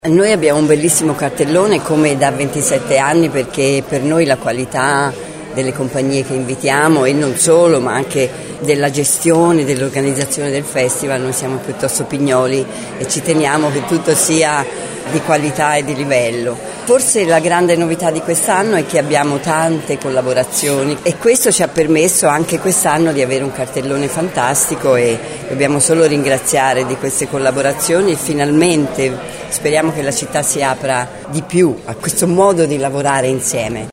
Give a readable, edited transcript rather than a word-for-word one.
Noi abbiamo un bellissimo cartellone come da 27 anni perché per noi la qualità delle compagnie che invitiamo e non solo ma anche della gestione, dell'organizzazione del festival, noi siamo piuttosto pignoli e ci teniamo che tutto sia di qualità e di livello. Forse la grande novità di quest'anno è che abbiamo tante collaborazioni e questo ci ha permesso anche quest'anno di avere un cartellone fantastico e dobbiamo solo ringraziare di queste collaborazioni e finalmente speriamo che la città si apra di più a questo modo di lavorare insieme.